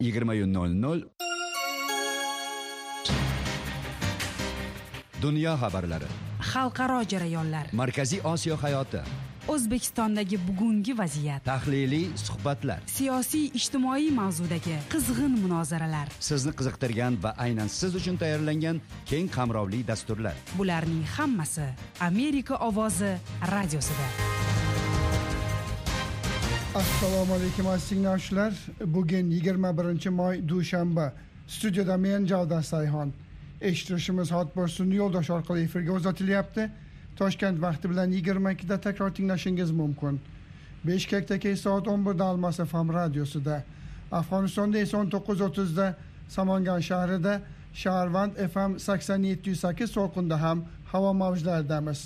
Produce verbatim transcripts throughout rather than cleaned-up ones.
yigirma nol nol. Dunyo xabarlari, xalqaro jarayonlar, Markaziy Osiyo hayoti, O'zbekistondagi bugungi vaziyat, tahliliy suhbatlar, siyosiy ijtimoiy mavzudagi qizg'in munozaralar, sizni qiziqtirgan va aynan siz uchun tayyorlangan keng qamrovli dasturlar. Bularning hammasi Amerika ovozi radiosida. Assalomu alaykum aziz tinglovchilar. Bugun yigirma birinchi may dushanba. Studiyada men Javdat Sayxon. Eshittirishimiz Hotbo'rsun yo'ldosh orqali efirga uzatilyapti. Toshkent vaqti bilan yigirma ikkida takror tinglashingiz mumkin. Bishkekdagi soat o'n birda Almas F M radiosida, Afg'onistonda esa o'n to'qqiz o'ttizda Samangan shahrida, Shaharvand F M sakson yetti sakkiz to'lqinda ham havo mavjlaridamiz.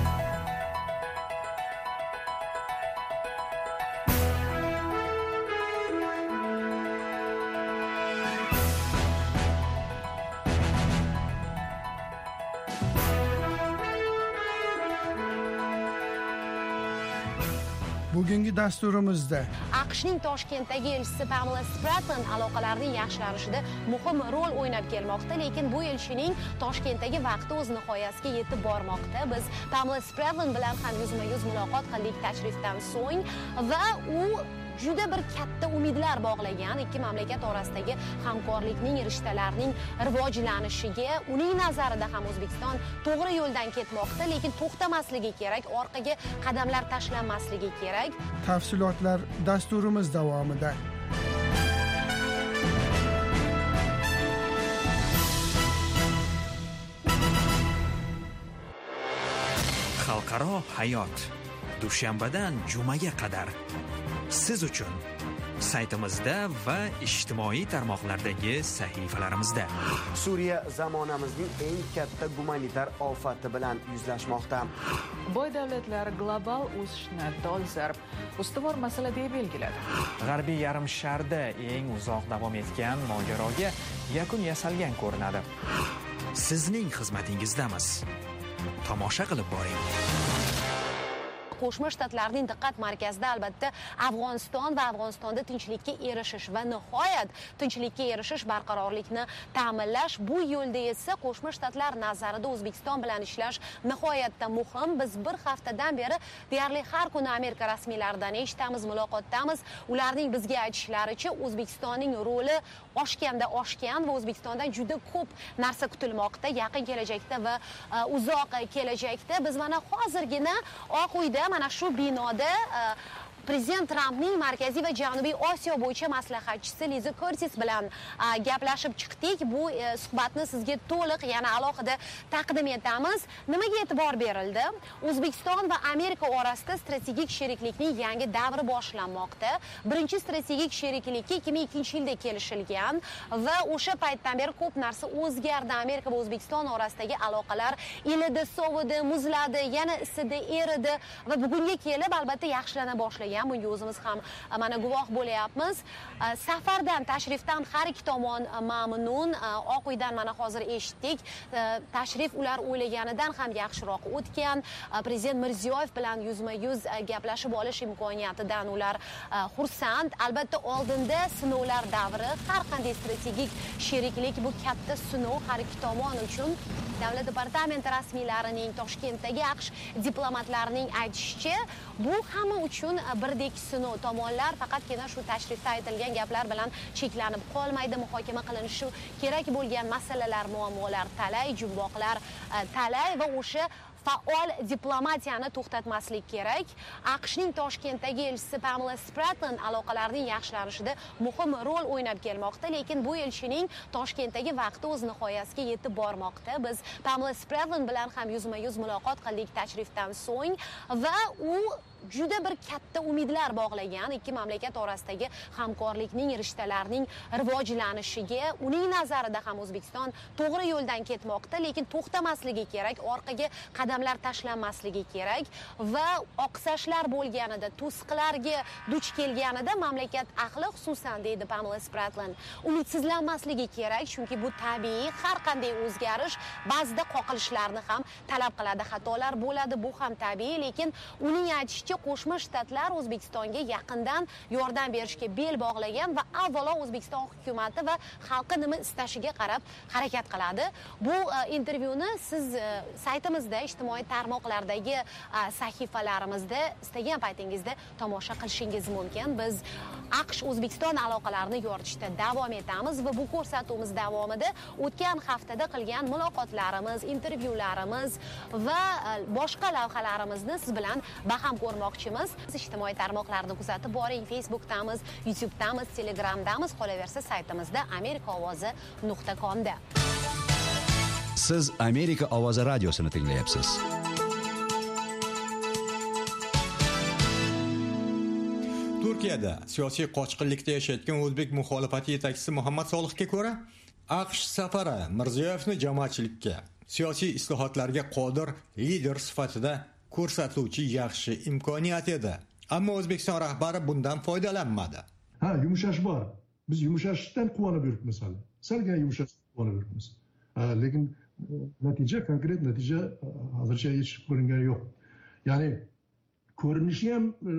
Bugungi dasturimizda AQShning Toshkentdagi elchisi Pamela Spratton aloqalarning yaxshilanishida muhim rol o'ynab kelmoqda, lekin bu elchining Toshkentdagi vaqti o'z nihoyasiga yetib bormoqda. Biz Pamela Spratton bilan ham yuzma-yuz muloqot qildik tashrifdan so'ng va u juda bir katta umidlar bog'lagan ikki mamlakat orasidagi hamkorlikning, rishtalarning rivojlanishiga. Uning nazarida ham O'zbekiston to'g'ri yo'ldan ketmoqda, lekin to'xtamasligi kerak, orqaga qadamlar tashlanmasligi kerak. Tafsilotlar dasturimiz davomida. Xalqaro hayot dushanbadan jumaga qadar siz uchun saytimizda va ijtimoiy tarmoqlardagi sahifalarimizda. Suriya zamonamizning eng katta gumanitar ofati bilan yuzlashmoqda. Boy davlatlar global o'sishni dolzarb ustuvor masala deb belgiladi. G'arbiy yarim sharda eng uzoq davom etgan mojaroga yakun yasalgan ko'rinadi. Sizning xizmatingizdamiz. Tomosha qilib boring. Qo'shma Shtatlarning diqqat markazida albatta Afg'oniston va Afg'onistonda tinchlikka erishish va nihoyat tinchlikka erishish, barqarorlikni ta'minlash. Bu yo'lda esa Qo'shma Shtatlar nazarida O'zbekiston bilan ishlash nihoyatda muhim. Biz bir haftadan beri deyarli har kuni Amerika rasmiylaridan eshitamiz, muloqotdamiz. Ularning bizga aytishlaricha O'zbekistonning roli oshganda oshgan va O'zbekistondan juda ko'p narsa kutilmoqda yaqin kelajakda va uzoq kelajakda. Biz mana hozirgina Oq uyda mana shu binoda Prezident Trampning Markaziy va Janubiy Osiyo bo'yicha maslahatchisi Liza Curtis bilan gaplashib chiqdik. Bu suhbatni sizga to'liq yana alohida taqdim etamiz. Nimaga e'tibor berildi? O'zbekiston va Amerika orasida strategik sheriklikning yangi davri boshlanmoqda. Birinchi strategik sheriklikka ikki ming ikkinchi yilda kelishilgan va o'sha paytdan beri ko'p narsa o'zgardi. Amerika va O'zbekiston orasidagi aloqalar ilidi, sovidi, muzladi, yana isidi, eridi va bugunga kelib albatta yaxshilana boshlagan. Bunga o'zimiz ham mana guvoh bo'lyapmiz. Safardan, tashrifdan har ikki tomon mamnun. Oq uydan mana hozir eshitdik. Tashrif ular o'ylaganidan ham yaxshiroq o'tgan. Prezident Mirziyoyev bilan yuzma-yuz gaplashib olish imkoniyatidan ular xursand. Albatta oldinda sinovlar davri, har qanday strategik sheriklik bu katta sinov har ikki tomon uchun. Davlat departamenti rasmiylarining, Toshkentdagi AQSh diplomatlarining aytishicha, bu hamma uchun birdek sinov. Tomonlar faqatgina shu tashrifda aytilgan gaplar bilan cheklanib qolmaydi. Muhokama qilinishi kerak bo'lgan masalalar, muammolar talay, jumboqlar talay va o'sha faol diplomatiyani to'xtatmaslik kerak. AQShning Toshkentdagi elchisi Pamela Spratton aloqalarning yaxshilanishida muhim rol o'ynab kelmoqda, lekin bu elchining Toshkentdagi vaqti o'z nihoyasiga yetib bormoqda. Biz Pamela Spratton bilan ham yuzma-yuz muloqot qildik tashrifdan so'ng va u juda bir katta umidlar bog'lagan ikki mamlakat orasidagi hamkorlikning, rishtalarning rivojlanishiga. Uning nazarida ham O'zbekiston to'g'ri yo'ldan ketmoqda, lekin to'xtamasligi kerak, orqaga qadamlar tashlanmasligi kerak va oqsashlar bo'lganida, to'siqlarga duch kelganida mamlakat ahli, xususan deydi Pamela Spratton, umidsizlanmasligi kerak, chunki bu tabiiy. Har qanday o'zgarish ba'zida qoqilishlarni ham talab qiladi, xatolar bo'ladi, bu ham tabiiy, lekin uning aytishicha aytishicha, Qo'shma Shtatlar O'zbekistonga yaqindan yordam berishga bel bog'lagan va avvalo O'zbekiston hukumati va xalqi nima istashiga qarab harakat qiladi. Bu intervyuni siz saytimizda, ijtimoiy tarmoqlardagi sahifalarimizda istagan paytingizda tomosha qilishingiz mumkin. Biz AQSh O'zbekiston aloqalarini yoritishda davom etamiz va bu ko'rsatuvimiz davomida o'tgan haftada qilgan muloqotlarimiz, intervyularimiz va boshqa lavhalarimizni siz bilan baham ko'rmoqchimiz. Siz ijtimoiy tarmoqlarni kuzatib boring. Facebookdamiz, YouTube'damiz, Telegramdamiz, qolaversa saytimizda amerika ovozi nuqta com da. Siz Amerika ovozi radiosini tinglayapsiz. Turkiyada siyosiy qochqinlikda yashayotgan o'zbek muxolifati yetakchisi Muhammad Solihga ko'ra, AQSh safari Mirziyoyevni jamoatchilikka siyosiy islohotlarga qodir lider sifatida ko'rsatuvchi yaxshi imkoniyat edi. Ammo O'zbekiston rahbari bundan foydalanmadi. Ha, yumshash bor. Biz yumshashdan quvonib yuribmiz hali. Salgina yumshashdan quvonib yuribmiz. Lekin natija, konkret natija hozircha hech ko'ringani yo'q. Ya'ni ko'rinishi ham e,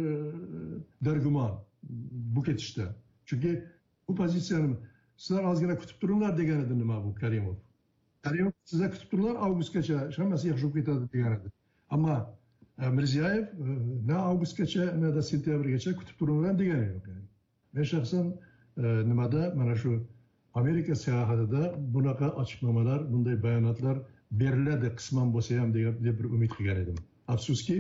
dargumon bu ketishda. Chunki bu pozitsiyani sizlar ozgina kutib turinglar degan edi nima bu Karimov. Karimov sizlar kutib turinglar avgustgacha hammasi yaxshi bo'lib ketadi degan edi. Ammo Mirziyoyev na avgustgacha, na da sentyabrgacha kutib turinglar degani yo'q. Men shaxsan nimada mana shu Amerika sayohatida bunaqa ochiqlamalar, bunday bayonotlar beriladi qisman bo'lsa ham deb bir umid qilgan edim. Afsuski,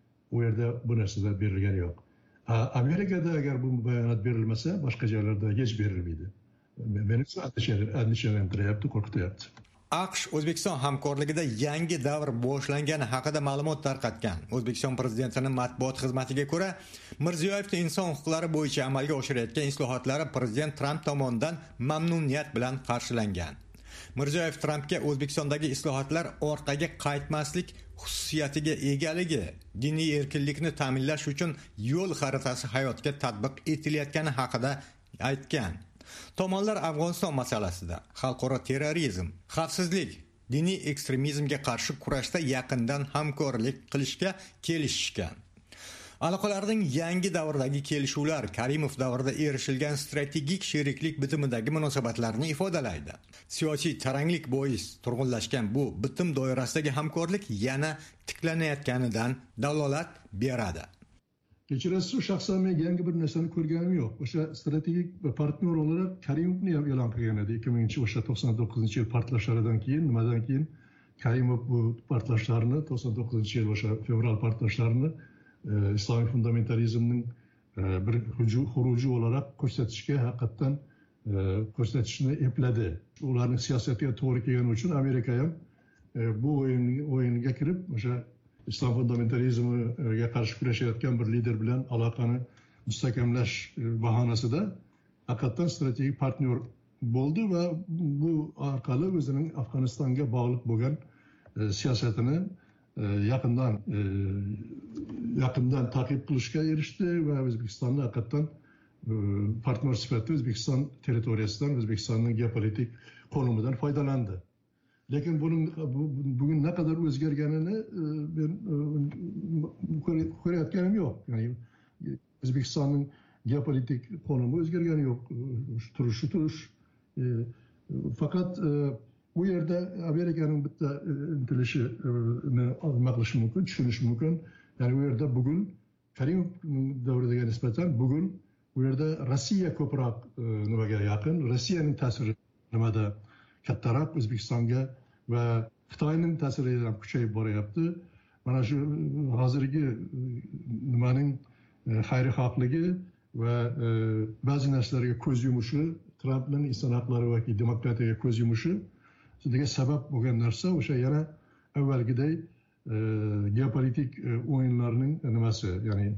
u yerda bu narsalar berilgani yo'q. Amerikada agar bu bayonot berilmasa, boshqa joylarda hech berilmaydi. Meni andishalantiryapti, qo'rqityapti. AQSh O'zbekiston hamkorligida yangi davr boshlangani haqida ma'lumot tarqatgan O'zbekiston prezidentining matbuot xizmatiga ko'ra, Mirziyoyevning inson huquqlari bo'yicha amalga oshirayotgan islohotlari prezident Tramp tomonidan mamnuniyat bilan qarshilangan. Mirziyoyev Trampga O'zbekistondagi islohotlar orqaga qaytmaslik xususiyatiga egaligi, diniy erkinlikni ta'minlash uchun yo'l xaritasi hayotga tatbiq etilayotgani haqida aytgan. Tomonlar Afg'oniston masalasida xalqaro terrorizm, xavfsizlik, diniy ekstremizmga qarshi kurashda yaqindan hamkorlik qilishga kelishishgan. Aloqalarning yangi davrdagi kelishuvlar Karimov davrida erishilgan strategik sheriklik bitimidagi munosabatlarni ifodalaydi. Siyosiy taranglik bois turg'unlashgan bu bitim doirasidagi hamkorlik yana tiklanayotganidan dalolat beradi. Kechirasiz, shaxsan men yangi bir narsani ko'rganim yo'q. O'sha strategik partner olarak Karimovni ham e'lon qilgan edi. ikki minginchi o'sha to'qson to'qqizinchi yil portlashlaridan keyin, nimadan keyin Karimov bu portlashlarni to'qson to'qqizinchi yil o'sha fevral portlashlarini islomiy fundamentalizmning bir xuruji olarak ko'rsatishga haqiqatdan ko'rsatishni epladi. Ularning siyosatiga to'g'ri kelgani uchun Amerika ham bu o'yinga kirib o'sha islom fundamentalizmiga qarshi kurashayotgan bir lider bilan aloqani mustahkamlash bahonasida haqiqatdan strategik partner bo'ldi va bu orqali o'zining Afg'onistonga bog'liq bo'lgan siyosatini yaqindan yaqindan ta'qib qilishga erishdi va O'zbekistonni haqiqatdan partner sifatida O'zbekiston territoriyasidan, O'zbekistonning geopolitik konumidan foydalandi. Lekin buning bugun ne kadar o'zgarganini ben ko'rayotganim yo'q. Ya'ni O'zbekistonning geopolitik konumi o'zgargani yo'q. Turishi turish. Faqat bu yerda Amerikaning bitta intilishini maqlash mumkin, tushunish mumkin. Ya'ni u yerda bugun Karimov davriga nisbatan bugun bu yerda Rossiya ko'proq nimaga yaqin, Rossiyaning ta'siri nimada kattaroq O'zbekistonga va Xitoyning ta'siri ham kuchayib boryapti. Mana shu hozirgi nimaning xayrixohligi va ba'zi narsalarga ko'z yumishi, Trampning inson haqlari va demokratiyaga ko'z yumishi degan sabab bo'lgan narsa o'sha yana avvalgiday geopolitik o'yinlarning nimasi, ya'ni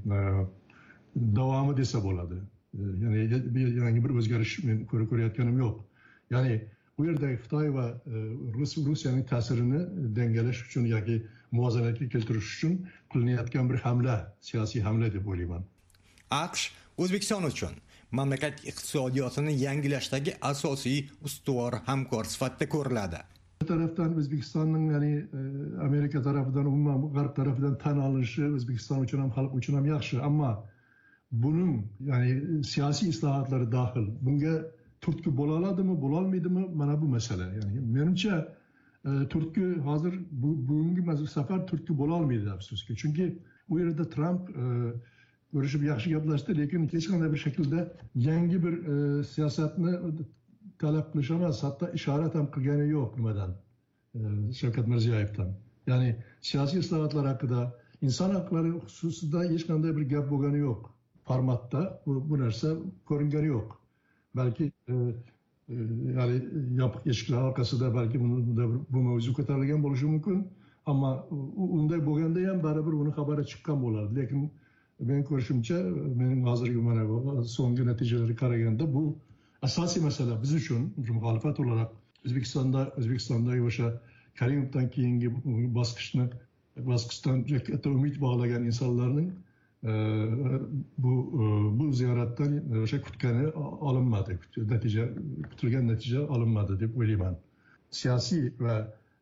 davomi desa bo'ladi. Ya'ni yangi bir o'zgarish men ko'rayotganim yo'q. Ya'ni bu yerdagi Xitoy va Rossiyaning ta'sirini dengalash uchun yoki muvozanatga keltirish uchun qilinayotgan bir hamla, siyosiy hamla deb o'ylayman. AQSh O'zbekiston uchun mamlakat iqtisodiyotini yangilashdagi asosiy ustuvor hamkor sifatida ko'riladi. Bir tarafdan O'zbekistonning ya'ni Amerika tarafidan umuman G'arb tarafidan tan olinishi O'zbekiston uchun ham xalq uchun ham yaxshi, ammo buning ya'ni siyosiy islohotlar dahil bunga turtki bo'la oladimi, bo'la olmaydimi, mana bu masala. Ya'ni menimcha turtki hozir bugungi safar turtki bo'la olmaydi afsuski. Chunki u yerda Trump ko'rishib yaxshi gaplashdi, lekin hech qanday bir shaklda yangi bir siyosatni talab qilish emas, hatto ishorat ham qilgani yo'q nimadan, Shavkat Mirziyoyevdan. Ya'ni siyosiy islohotlar haqida, inson haqlari xususida hech qanday bir gap bo'lgani yo'q. Formatda bu, bu narsa ko'ringani yo'q. Balki e, e, ya'ni yopiq eshiklar orqasida balki bu mavzu ko'tarilgan bo'lishi mumkin, ammo unday bo'lganda ham baribir uni xabari chiqqan bo'lardi. Lekin men ko'rishimcha, mening hozirgi mana bu so'nggi natijalarga qaraganda bu asosiy masala biz uchun muxolifat olarak O'zbekistonda O'zbekistondagi o'sha Karimovdan keyingi bosqichni bosqichdan katta umid bog'lagan insonlarning bu bu ziyoratdan o'sha kutgani olinmadi, natija kutilgan natija olinmadi deb o'ylayman. Siyosiy va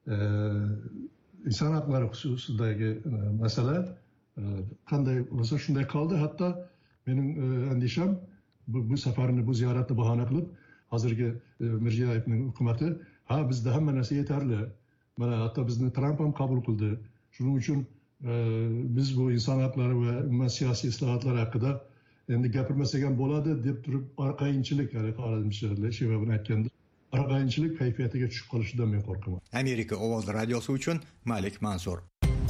inson haqlari xususidagi masala qanday bo'lsa shunday qoldi. Hatto mening andisham bu, bu safarni, bu ziyoratni bahona qilib, hozirgi Mirziyoyevning hukumati, ha bizda hamma narsa yetarli, mana hatto bizni Trump ham qabul qildi. Shuning uchun biz bu inson haqlari va umuman siyosiy islohotlar haqida endi gapirmasak ham bo'ladi deb turib orqayinchilik, ya'ni xorazmcha sheva bilan aytganda orqayinchilik kayfiyatiga tushib qolishidan men qo'rqaman. Amerika ovozi radiosi uchun Malik Mansur.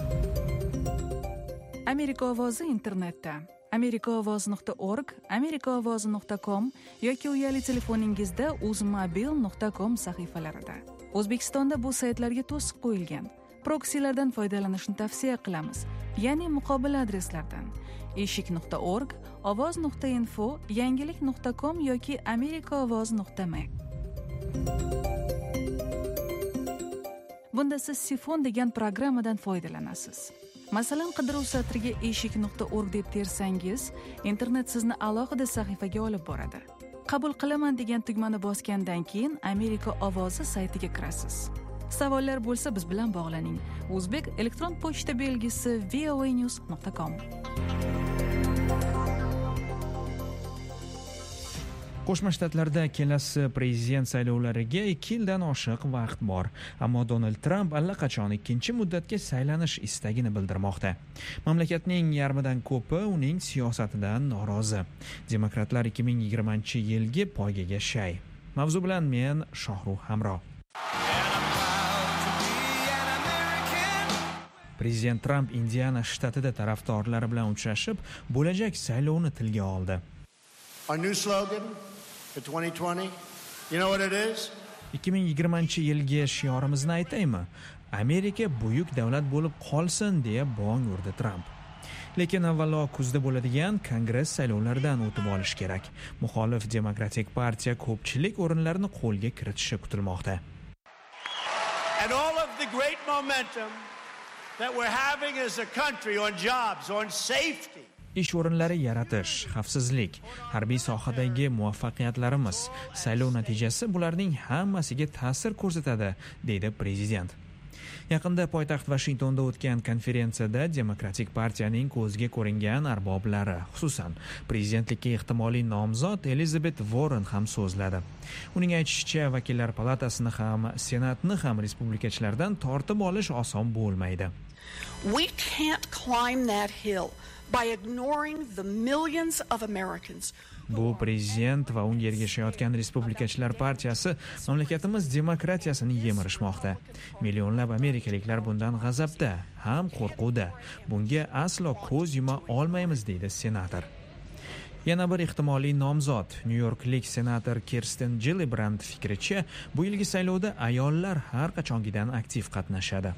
Amerika ovozi internetda amerika ovozi nuqta org, amerika ovozi nuqta com yoki uyali telefoningizda uzmobil nuqta com sahifalarida. O'zbekistonda bu saytlarga to'siq qo'yilgan. Proksilardan foydalanishni tavsiya qilamiz, ya'ni muqobil adreslardan eshik nuqta org, ovoz nuqta info, yangilik nuqta com yoki amerika ovozi nuqta m. Bunda siz Sifon degan programmadan foydalanasiz. Masalan, qidiruv satriga eshik nuqta org deb tersangiz, internet sizni alohida sahifaga olib boradi. Qabul qilaman degan tugmani bosgandan keyin Amerika ovozi saytiga kirasiz. Savollar bo'lsa biz bilan bog'laning. O'zbek elektron pochta belgisi voanews nuqta com. Qo'shma Shtatlarda kelasi prezident saylovlariga ikki yildan oshiq vaqt bor, ammo Donald Trump allaqachon ikkinchi muddatga saylanish istagini bildirmoqda. Mamlakatning yarmidan ko'pi uning siyosatidan norozi. Demokratlar ikki ming yigirmanchi yilgi poygaga shay. Mavzu bilan men Shohruh Hamro. Prezident Trump Indiana shtatida tarafdorlari bilan uchrashib, bo'lajak saylovni tilga oldi. Our new slogan for twenty twenty, you know what it is? ikki ming yigirmanchi yilgi shiorimizni aytaymi? Amerika buyuk davlat bo'lib qolsin deya bong urdi Trump. Lekin avvalo kuzda bo'ladigan Kongress saylovlaridan o'tib olish kerak. Muxolif Demokratik partiya ko'pchilik o'rinlarini qo'lga kiritishi kutilmoqda. And all of the great momentum that we're having as a country on jobs, on safety. Ish o'rinlari yaratish, xavfsizlik, harbiy sohadagi muvaffaqiyatlarimiz, saylov natijasi bularning hammasiga ta'sir ko'rsatadi, dedi prezident. Yaqinda poytaxt Washingtonda o'tgan konferensiyada Demokratik partiyaning ko'zga ko'ringan arboblari, xususan prezidentlikka ehtimoliy nomzod Elizabeth Warren ham so'zladi. Uning aytishicha, vakillar palatasini ham, senatni ham respublikachilardan tortib olish oson bo'lmaydi. We can't climb that hill by ignoring the millions of Americans. Bu prezident va unga ergashayotgan Respublikachilar partiyasi mamlakatimiz demokratiyasini yemirishmoqda. Millionlab amerikaliklar bundan g'azabda, ham qo'rquvda. Bunga aslo ko'z yuma olmaymiz, deydi senator. Yana bir ehtimoliy nomzod, Nyu-Yorklik senator Kirsten Gillibrand fikricha, bu yilgi saylovda ayollar har qachongidan aktiv qatnashadi.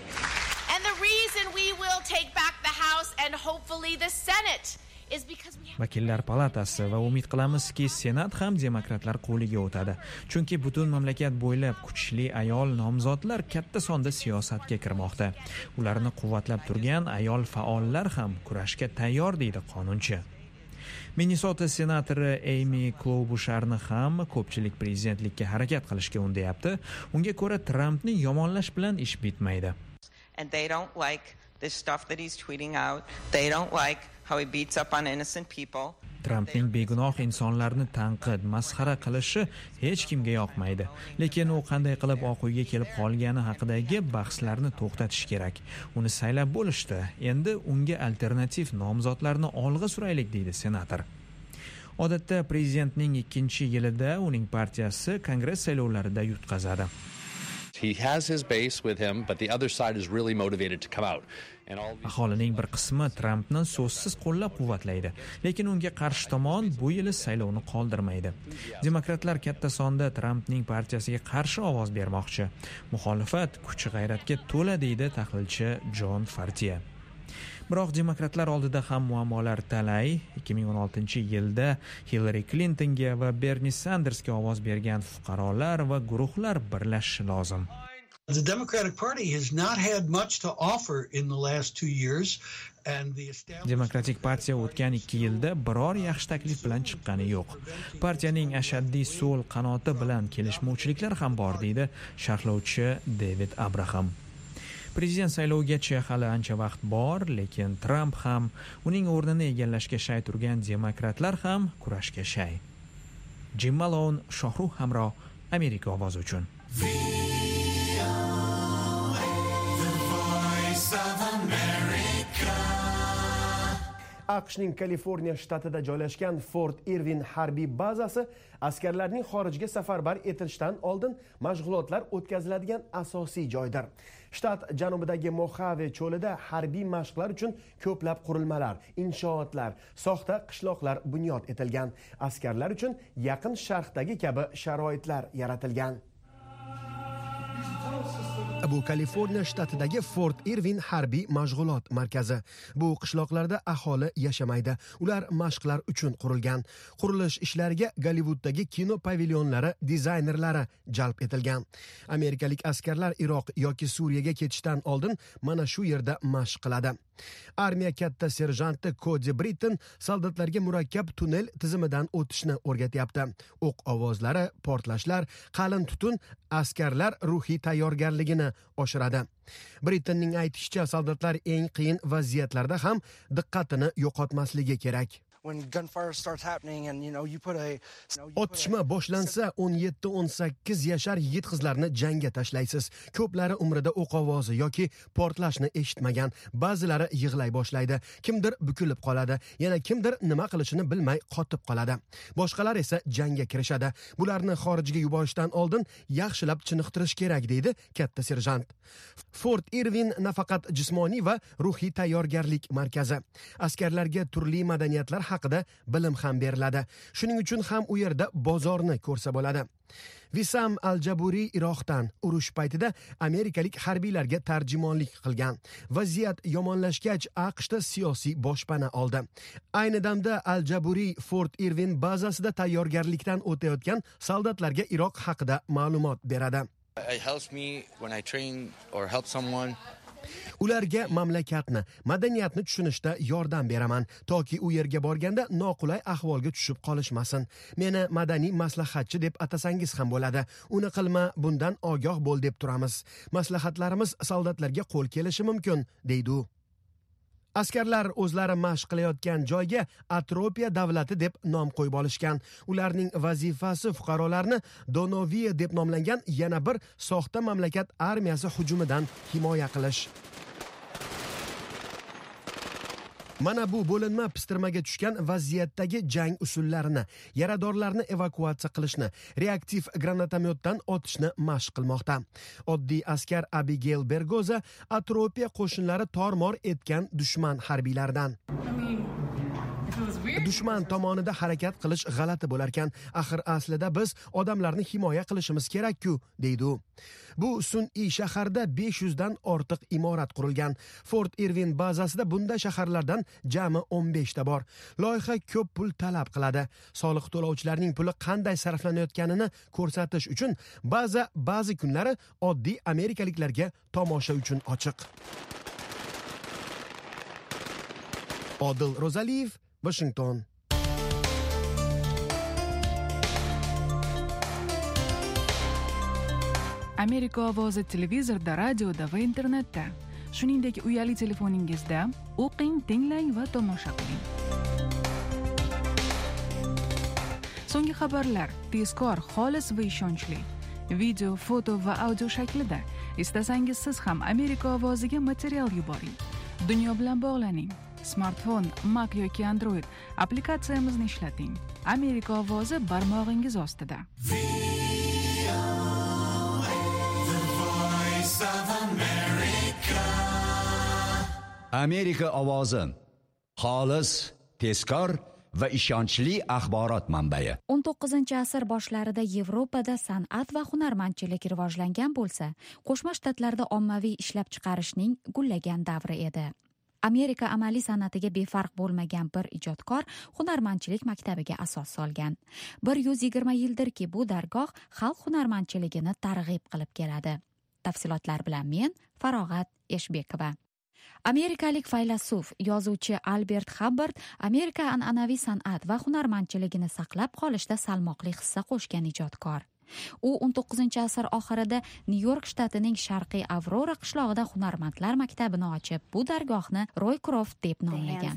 Vakillar palatasi va umid qilamizki, senat ham demokratlar qo'liga o'tadi. Chunki butun mamlakat bo'ylab kuchli ayol nomzodlar katta sonda siyosatga kirmoqda. Ularni quvvatlab turgan ayol faollar ham kurashga tayyor, deydi qonunchi. Minnesota senatori Amy Klobucharni ham ko'pchilik prezidentlikka harakat qilishga undayapti. Unga ko'ra Trumpni yomonlash bilan ish bitmaydi. And they don't like this stuff that he's tweeting out. They don't like how he beats up on innocent people. Trumpning begunoh insonlarni tanqid, masxara qilishi hech kimga yoqmaydi. Lekin u qanday qilib Oq uyga kelib qolgani haqidagi bahslarni to'xtatish kerak. Uni saylab bo'lishdi. Endi unga alternativ nomzodlarni olg'a suraylik, deydi senator. Odatda prezidentning ikkinchi yilida uning partiyasi Kongress saylovlarida yutqazadi. He has his base with him, but the other side is really motivated to come out. Aholining bir qismi Trumpni so'zsiz qo'llab-quvvatlaydi, lekin unga qarshi tomon bu yil saylovni qoldirmaydi. Demokratlar katta sonda Trumpning partiyasiga qarshi ovoz bermoqchi. Muxolifat kuch-g'ayratga to'la, deydi tahlilchi Jon Fartiya. Biroq demokratlar oldida ham muammolar talay. ikki ming o'n oltinchi yilda Hillary Clintonga va Bernie Sandersga ovoz bergan fuqarolar va guruhlar birlashishi lozim. The Democratic Party has not had much to offer in the last two years. Demokratik partiya o'tgan ikki yilda biror yaxshi taklif bilan chiqqani yo'q. Partiyaning ashaddiy so'l qanoti bilan kelishmovchiliklar ham bor, deydi sharhlovchi David Abraham. Prezident saylovigacha hali ancha vaqt bor, lekin Trump ham, uning o'rnini egallashga shay turgan demokratlar ham kurashga shay. Jim Malone, Shohruh Hamro, Amerika ovozi uchun. AQShning Kaliforniya shtatida joylashgan Fort Irwin harbiy bazasi askarlarning xorijga safarbar etilishdan oldin mashg'ulotlar o'tkaziladigan asosiy joydir. Shtat janubidagi Mojave cho'lida harbiy mashqlar uchun ko'plab qurilmalar, inshootlar, soxta qishloqlar bunyod etilgan. Askarlar uchun yaqin sharqdagi kabi sharoitlar yaratilgan. Bu Kaliforniya shtatidagi Fort Irwin harbiy mashg'ulot markazi. Bu qishloqlarda aholi yashamaydi. Ular mashqlar uchun qurilgan. Qurilish ishlariga Gollivuddagi kino pavilyonlari dizaynerlari jalb etilgan. Amerikalik askarlar Iroq yoki Suriyaga ketishdan oldin mana shu yerda mashq qiladi. Armiya katta serjanti Cody Britton soldatlarga murakkab tunnel tizimidan o'tishni o'rgatyapti. O'q ovozlari, portlashlar, qalin tutun askarlar ruhiy tayyorgarligini oshiradi. Brittonning aytishicha, soldatlar eng qiyin vaziyatlarda ham diqqatini yo'qotmasligi kerak. Otishma boshlansa o'n yetti o'n sakkiz yashar yigit-qizlarni jangga tashlaysiz. Ko'plari umrida o'q ovozi yoki portlashni eshitmagan, ba'zilari yig'lay boshlaydi, kimdir bukilib qoladi, yana kimdir nima qilishini bilmay qotib qoladi. Boshqalar esa jangga kirishadi. Bularni xorijga yuborishdan oldin yaxshilab chiniqtirish kerak, deydi katta serjant. Fort Irwin nafaqat jismoniy va ruhiy tayyorgarlik markazi. Askarlarga turli madaniyatlar haqida bilim ham beriladi. Shuning uchun ham u yerda bozorni ko'rsa bo'ladi. Visam Al-Jaburi Iroqdan urush paytida amerikalik harbiylarga tarjimonlik qilgan. Vaziyat yomonlashgach, AQShda siyosiy boshpana oldi. Ayni damda Al-Jaburi Fort Irwin bazasida tayyorgarlikdan o'tayotgan soldatlarga Iroq haqida ma'lumot beradi. It helps me when I train or help someone. Ularga mamlakatni, madaniyatni tushunishda yordam beraman, toki u yerga borganda noqulay ahvolga tushib qolishmasin. Meni madaniy maslahatchi deb atasangiz ham bo'ladi. Uni qilma, bundan ogoh bo'l deb turamiz. Maslahatlarimiz soldatlarga qo'l kelishi mumkin, deydi u. Askarlar o'zlari mashq qilayotgan joyga Atropiya davlati deb nom qo'yib olishgan. Ularning vazifasi fuqarolarni Donoviya deb nomlangan yana bir soxta mamlakat armiyasi hujumidan himoya qilish. Mana bu bo'linma pistirmaga tushgan vaziyatdagi jang usullarini, yaradorlarni evakuatsiya qilishni, reaktiv granatomyotdan otishni mashq qilmoqda. Oddiy askar Abigail Bergoza Atropiya qo'shinlari tormor etgan dushman harbiylaridan. Dushman tomonida harakat qilish g'alati bo'lar ekan. Axir aslida biz odamlarni himoya qilishimiz kerak-ku, deydi u. Bu sun'iy shaharda besh yuz dan ortiq imorat qurilgan. Fort Irwin bazasida bunday shaharlardan jami o'n besh ta bor. Loyiha ko'p pul talab qiladi. Soliq to'lovchilarning puli qanday sarflanayotganini ko'rsatish uchun baza ba'zi kunlari oddiy amerikaliklarga tomosha uchun ochiq. Odil Rozaliyev, Washington. Amerika ovozi televizorda, radioda va internetda, shuningdek uyali telefoningizda o'qing, tinglang va tomosha qiling. So'nggi xabarlar tezkor, xolis va ishonchli. Video, foto va audio shaklida. Istasangiz siz ham Amerika ovoziga material yuboring. Dunyo bilan bog'laning. Smartfon, Mac yoki Android applikatsiyamizni ishlating. Amerika ovozi barmog'ingiz ostida. Amerika ovozi xolis, tezkor va ishonchli axborot manbai. o'n to'qqizinchi asr boshlarida Yevropada san'at va hunarmandchilik rivojlangan bo'lsa, Qo'shma Shtatlarda ommaviy ishlab chiqarishning gullagan davri edi. Amerika amaliy san'atiga befarq bo'lmagan bir ijodkor hunarmandchilik maktabiga asos solgan. bir yuz yigirma yildirki bu dargoh xalq hunarmandchiligini targ'ib qilib keladi. Tafsilotlar bilan men Farog'at Eshbekova. Amerikalik faylasuf, yozuvchi Albert Hubbard Amerika an'anaviy san'at va hunarmandchiligini saqlab qolishda salmoqli hissa qo'shgan ijodkor. U o'n to'qqizinchi asr oxirida Nyu-York shtatining sharqiy Avrora qishlog'ida hunarmandlar maktabini ochib, bu dargohni Roycroft deb nomlagan.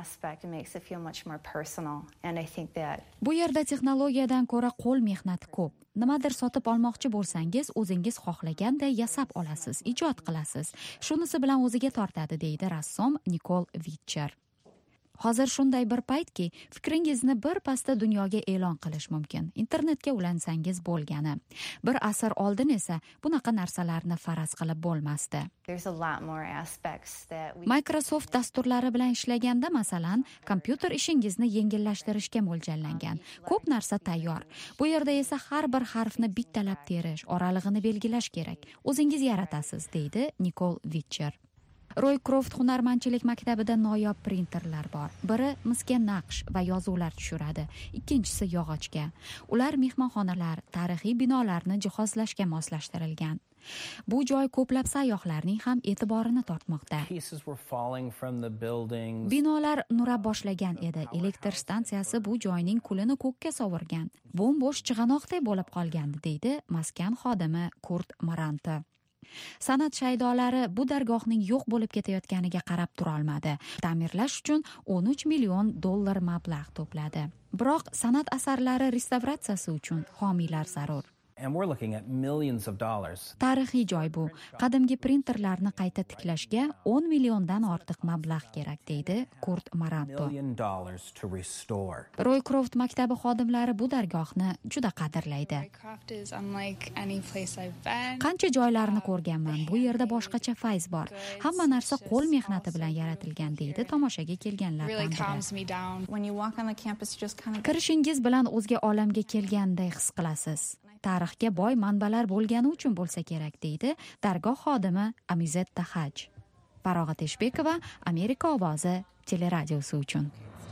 Bu yerda texnologiyadan ko'ra qo'l mehnati ko'p. Nimadir sotib olmoqchi bo'lsangiz, o'zingiz xohlaganday yasab olasiz, ijod qilasiz. Shunisi bilan o'ziga tortadi, deydi rassom Nikol Vitcher. Hozir shunday bir paytki, fikringizni bir pasda dunyoga e'lon qilish mumkin. Internetga ulansangiz bo'lgani. Bir asr oldin esa bunaqa narsalarni faraz qilib bo'lmasdi. Microsoft dasturlari bilan ishlaganda, masalan, kompyuter ishingizni yengillashtirishga mo'ljallangan. Ko'p narsa tayyor. Bu yerda esa har bir harfni bittalab terish, oralig'ini belgilash kerak. O'zingiz yaratasiz, deydi Nikol Vitcher. Roycroft hunarmandchilik maktabida noyob printerlar bor. Biri misga naqsh va yozuvlar tushiradi, ikkinchisi yog'ochga. Ular mehmonxonalar, tarixiy binolarni jihozlashga moslashtirilgan. Bu joy ko'plab sayyohlarning ham e'tiborini tortmoqda. Binolar nura boshlagan edi. Elektr stansiyasi bu joyning kulini ko'kka sovurgan. Bo'm-bo'sh chig'anoqday bo'lib qolgandi, deydi maskan xodimi Kurt Maranti. San'at shaydolari bu dargohning yo'q bo'lib ketayotganiga qarab tura olmadi. Ta'mirlash uchun o'n uch million dollar mablag' to'pladi. Biroq san'at asarlari restavratsiyasi uchun homiylar zarur. And we're looking at millions of dollars. Tarixiy joy bu. Qadimgi printerlarni qayta tiklashga o'n milliondan ortiq mablag' kerak, deydi Kurt Maranto. Roycroft maktabi xodimlari bu dargohni juda qadrlaydi. Qancha joylarni ko'rganman, bu yerda boshqacha fayz bor. Hamma narsa qo'l mehnati bilan yaratilgan, deydi tomoshaga kelganlardan biri. Kirishingiz bilan o'zga olamga kelganday his qilasiz. Tarixga boy manbalar bo'lgani uchun bo'lsa kerak, deydi dargoh xodimi Amizetta Haj. Farog'at Eshbekova, Amerika ovozi teleradiosi uchun.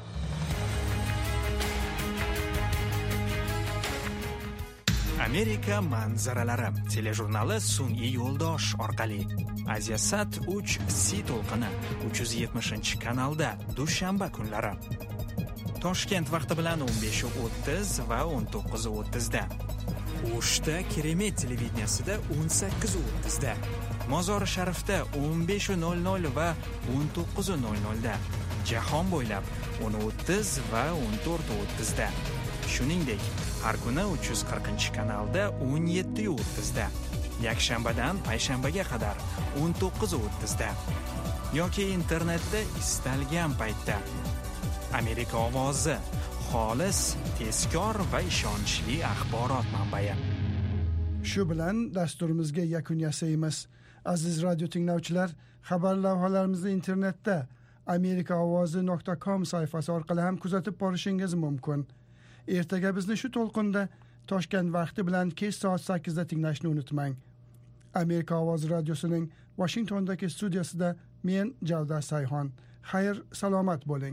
Amerika manzaralari telejurnali sun'iy yo'ldosh orqali Asiasat uch C to'lqini uch yuz yetmishinchi kanalda dushanba kunlari. Toshkent vaqti bilan o'n besh o'ttiz va o'n to'qqiz o'ttizda. O'shda Keremet televideniyasida o'n sakkiz o'ttizda. Mozori Sharifda o'n besh nol nol va o'n to'qqiz nol nolda. Jahon bo'ylab o'n o'ttiz va o'n to'rt o'ttizda. Shuningdek, har kuni uch yuz qirqinchi kanalda o'n yetti o'ttizda. Yakshanbadan payshanbaga qadar o'n to'qqiz o'ttizda. Yoki internetda istalgan paytda. Amerika ovozi xolis, tezkor va ishonchli axborot manbai. Shu bilan dasturimizga yakun yasaymiz. Aziz radio tinglovchilar, xabar lavhalarimizni internetda amerika ovozi nuqta com sayfasi orqali ham kuzatib borishingiz mumkin. Ertaga bizni shu to'lqinda Toshkent vaqti bilan kech soat sakkizda tinglashni unutmang. Amerika ovozi radiosining Washingtondagi studiyasida men Javdar Sayxon. Xayr, salomat bo'ling.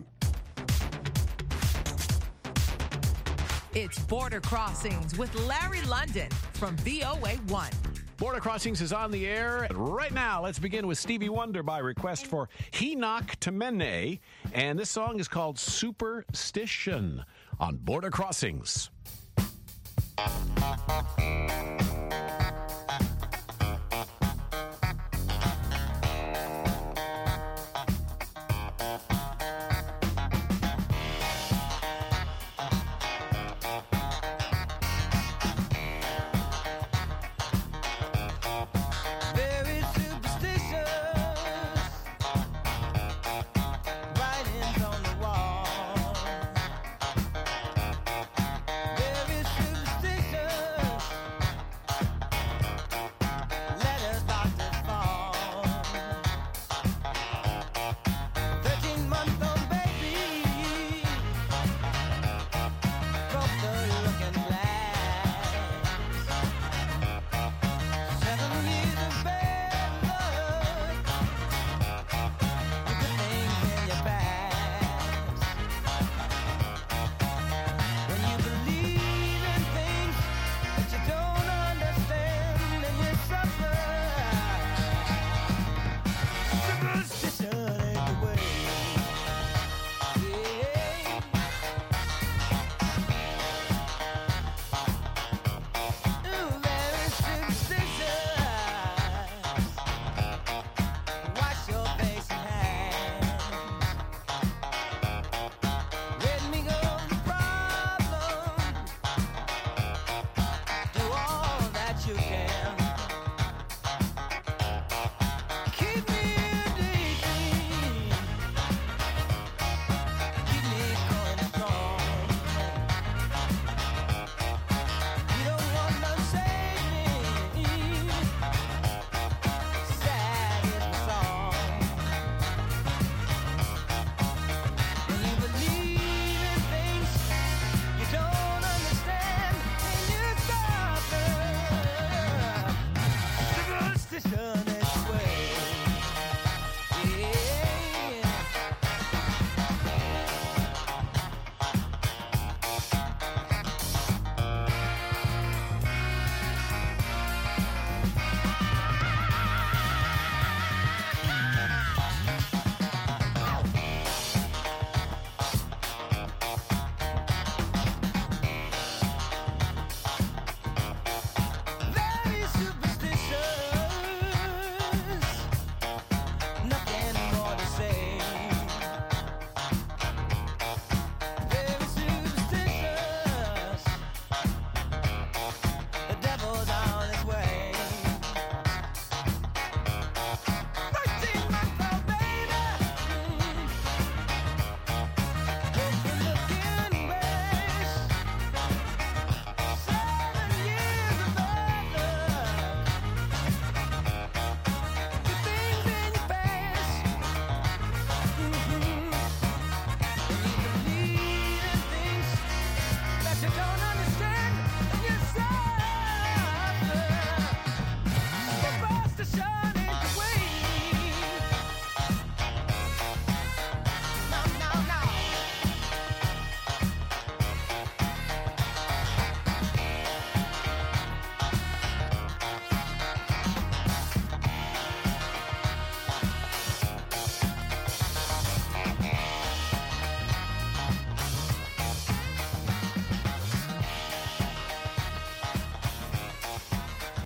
It's Border Crossings with Larry London from V O A one. Border Crossings is on the air. Right now, let's begin with Stevie Wonder by request for Henoch Temene. And this song is called Superstition on Border Crossings.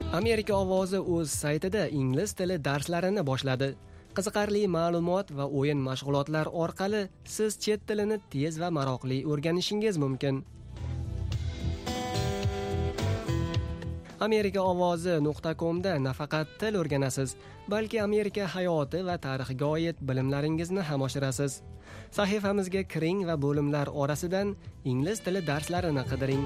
Amerika ovozi o'z saytida ingliz tili darslarini boshladi. Qiziqarli ma'lumot va o'yin mashg'ulotlar orqali siz chet tilini tez va maroqli o'rganishingiz mumkin. amerika ovozi nuqta com da nafaqat til o'rganasiz, balki Amerika hayoti va tarixiga oid bilimlaringizni ham oshirasiz. Sahifamizga kiring va bo'limlar orasidan ingliz tili darslarini qidiring.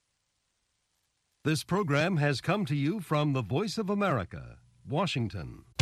This program has come to you from the Voice of America, Washington.